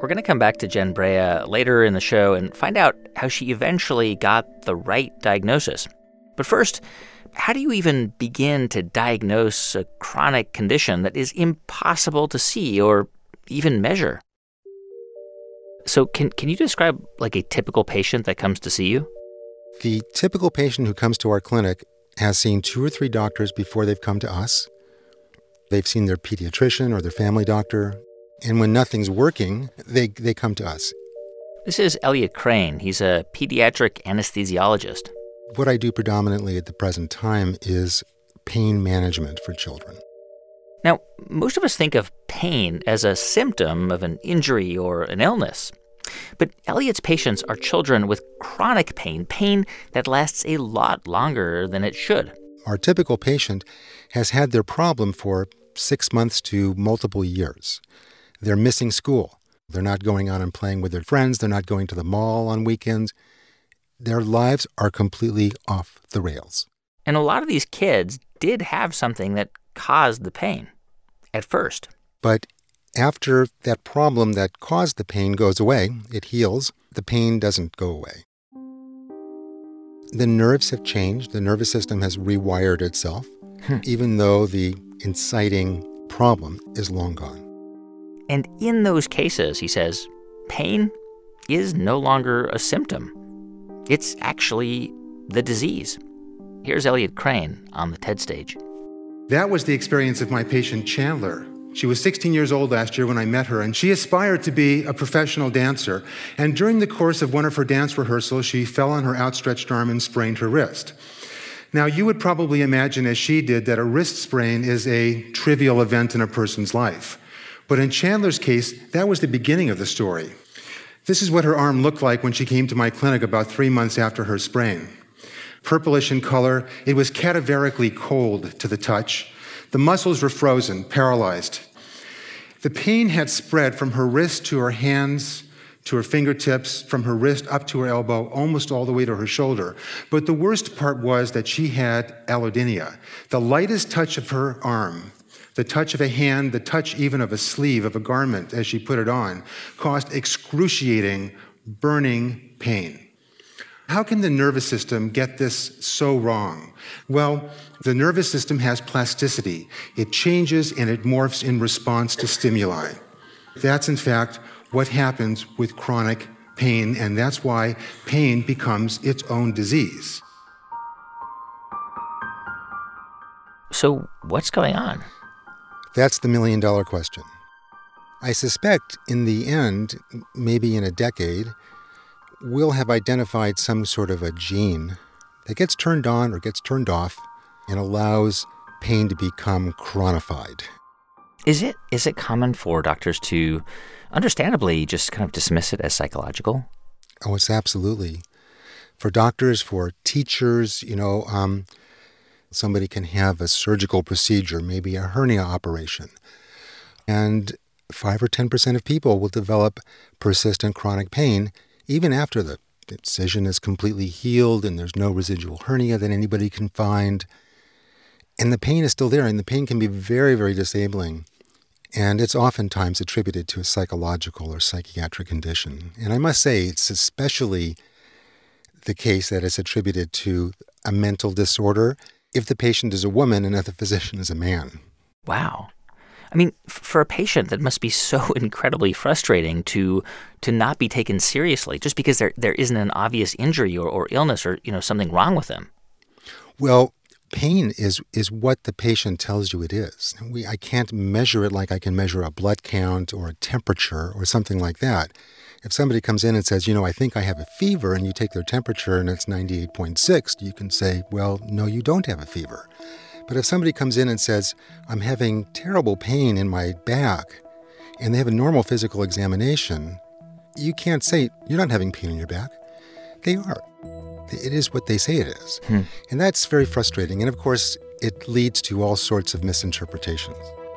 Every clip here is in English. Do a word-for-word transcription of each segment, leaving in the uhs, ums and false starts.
We're going to come back to Jen Brea later in the show and find out how she eventually got the right diagnosis. But first, how do you even begin to diagnose a chronic condition that is impossible to see or even measure? So can can you describe like a typical patient that comes to see you? The typical patient who comes to our clinic has seen two or three doctors before they've come to us. They've seen their pediatrician or their family doctor. And when nothing's working, they, they come to us. This is Elliot Crane. He's a pediatric anesthesiologist. What I do predominantly at the present time is pain management for children. Now, most of us think of pain as a symptom of an injury or an illness. But Elliot's patients are children with chronic pain, pain that lasts a lot longer than it should. Our typical patient has had their problem for six months to multiple years. They're missing school. They're not going out and playing with their friends. They're not going to the mall on weekends. Their lives are completely off the rails. And a lot of these kids did have something that caused the pain at first. But after that problem that caused the pain goes away, it heals, the pain doesn't go away. The nerves have changed. The nervous system has rewired itself, hmm. even though the inciting problem is long gone. And in those cases, he says, pain is no longer a symptom. It's actually the disease. Here's Elliot Crane on the TED stage. That was the experience of my patient, Chandler. She was sixteen years old last year when I met her, and she aspired to be a professional dancer. And during the course of one of her dance rehearsals, she fell on her outstretched arm and sprained her wrist. Now, you would probably imagine, as she did, that a wrist sprain is a trivial event in a person's life. But in Chandler's case, that was the beginning of the story. This is what her arm looked like when she came to my clinic about three months after her sprain. Purplish in color, it was cadaverically cold to the touch. The muscles were frozen, paralyzed. The pain had spread from her wrist to her hands, to her fingertips, from her wrist up to her elbow, almost all the way to her shoulder. But the worst part was that she had allodynia. The lightest touch of her arm, the touch of a hand, the touch even of a sleeve of a garment as she put it on, caused excruciating, burning pain. How can the nervous system get this so wrong? Well, the nervous system has plasticity. It changes and it morphs in response to stimuli. That's, in fact, what happens with chronic pain, and that's why pain becomes its own disease. So what's going on? That's the million-dollar question. I suspect in the end, maybe in a decade, we'll have identified some sort of a gene that gets turned on or gets turned off and allows pain to become chronified. Is it is it common for doctors to, understandably, just kind of dismiss it as psychological? Oh, it's absolutely. For doctors, for teachers, you know, um, somebody can have a surgical procedure, maybe a hernia operation, and five or ten percent of people will develop persistent chronic pain even after the incision is completely healed and there's no residual hernia that anybody can find. And the pain is still there, and the pain can be very, very disabling. And it's oftentimes attributed to a psychological or psychiatric condition. And I must say, it's especially the case that it's attributed to a mental disorder if the patient is a woman and if the physician is a man. Wow. I mean, for a patient, that must be so incredibly frustrating to to not be taken seriously just because there there isn't an obvious injury or, or illness or, you know, something wrong with them. Well, pain is is what the patient tells you it is. We, I can't measure it like I can measure a blood count or a temperature or something like that. If somebody comes in and says, you know, I think I have a fever, and you take their temperature and it's ninety-eight point six, you can say, well, no, you don't have a fever. But if somebody comes in and says, I'm having terrible pain in my back, and they have a normal physical examination, you can't say, you're not having pain in your back. They are. It is what they say it is. Hmm. And that's very frustrating. And of course, it leads to all sorts of misinterpretations.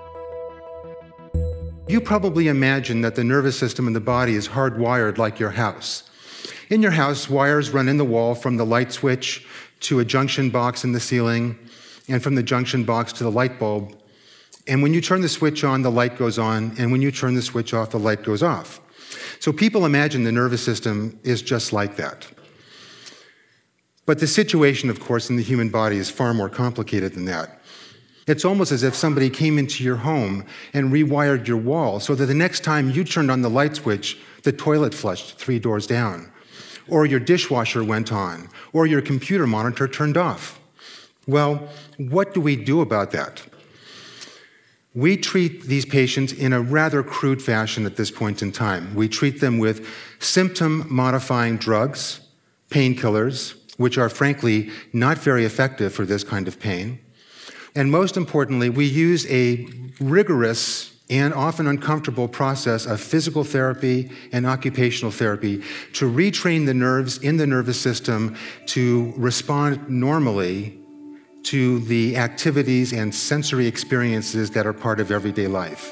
You probably imagine that the nervous system in the body is hardwired like your house. In your house, wires run in the wall from the light switch to a junction box in the ceiling, and from the junction box to the light bulb. And when you turn the switch on, the light goes on, and when you turn the switch off, the light goes off. So people imagine the nervous system is just like that. But the situation, of course, in the human body is far more complicated than that. It's almost as if somebody came into your home and rewired your wall so that the next time you turned on the light switch, the toilet flushed three doors down, or your dishwasher went on, or your computer monitor turned off. Well, what do we do about that? We treat these patients in a rather crude fashion at this point in time. We treat them with symptom-modifying drugs, painkillers, which are frankly not very effective for this kind of pain. And most importantly, we use a rigorous and often uncomfortable process of physical therapy and occupational therapy to retrain the nerves in the nervous system to respond normally to the activities and sensory experiences that are part of everyday life.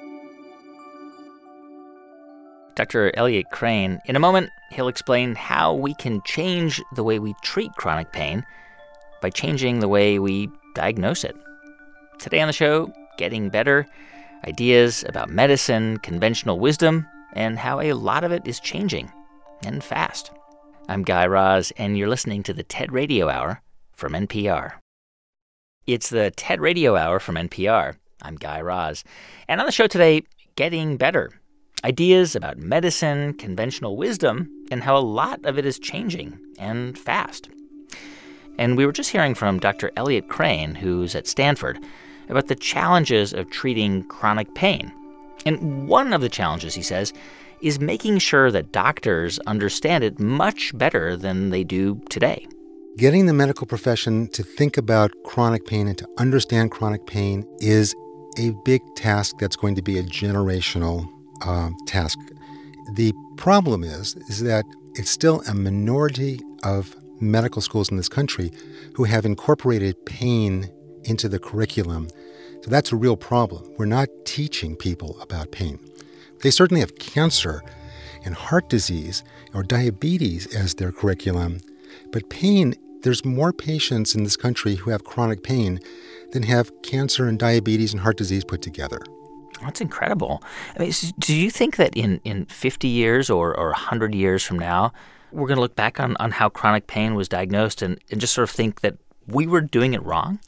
Doctor Elliot Crane, in a moment, he'll explain how we can change the way we treat chronic pain by changing the way we diagnose it. Today on the show, getting better, ideas about medicine, conventional wisdom, and how a lot of it is changing, and fast. I'm Guy Raz, and you're listening to the TED Radio Hour from N P R. It's the TED Radio Hour from N P R. I'm Guy Raz. And on the show today, getting better. Ideas about medicine, conventional wisdom, and how a lot of it is changing, and fast. And we were just hearing from Doctor Elliot Crane, who's at Stanford, about the challenges of treating chronic pain. And one of the challenges, he says, is making sure that doctors understand it much better than they do today. Getting the medical profession to think about chronic pain and to understand chronic pain is a big task that's going to be a generational um, task. The problem is, is that it's still a minority of medical schools in this country who have incorporated pain into the curriculum. So that's a real problem. We're not teaching people about pain. They certainly have cancer and heart disease or diabetes as their curriculum, but pain, there's more patients in this country who have chronic pain than have cancer and diabetes and heart disease put together. That's incredible. I mean, do you think that in, in fifty years or, or one hundred years from now, we're going to look back on, on how chronic pain was diagnosed and, and just sort of think that we were doing it wrong?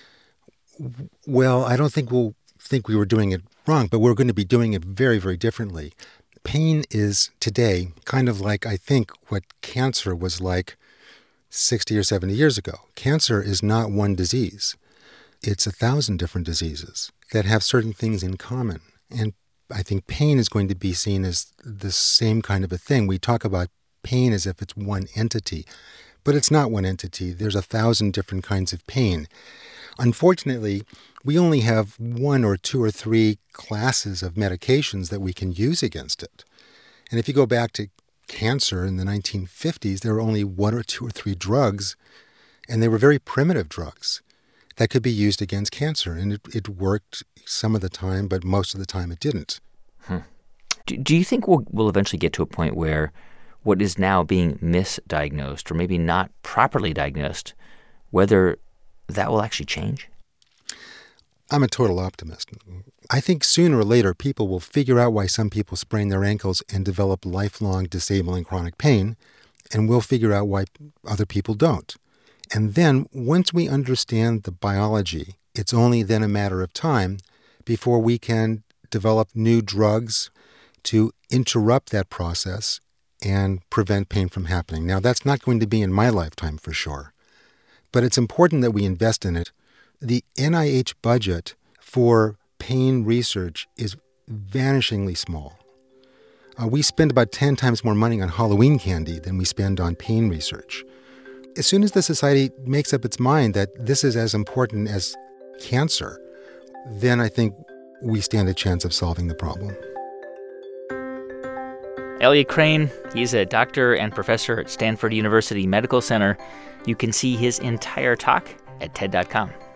Well, I don't think we'll think we were doing it wrong, but we're going to be doing it very, very differently. Pain is today kind of like, I think, what cancer was like sixty or seventy years ago. Cancer is not one disease. It's a thousand different diseases that have certain things in common. And I think pain is going to be seen as the same kind of a thing. We talk about pain as if it's one entity, but it's not one entity. There's a thousand different kinds of pain. Unfortunately, we only have one or two or three classes of medications that we can use against it. And if you go back to cancer in the nineteen fifties, there were only one or two or three drugs, and they were very primitive drugs that could be used against cancer. And it, it worked some of the time, but most of the time it didn't. Hmm. Do, do you think we'll, we'll eventually get to a point where what is now being misdiagnosed or maybe not properly diagnosed, whether that will actually change? I'm a total optimist. I think sooner or later people will figure out why some people sprain their ankles and develop lifelong disabling chronic pain, and we'll figure out why other people don't. And then once we understand the biology, it's only then a matter of time before we can develop new drugs to interrupt that process and prevent pain from happening. Now, that's not going to be in my lifetime for sure, but it's important that we invest in it. The N I H budget for pain research is vanishingly small. Uh, we spend about ten times more money on Halloween candy than we spend on pain research. As soon as the society makes up its mind that this is as important as cancer, then I think we stand a chance of solving the problem. Elliot Crane, he's a doctor and professor at Stanford University Medical Center. You can see his entire talk at T E D dot com.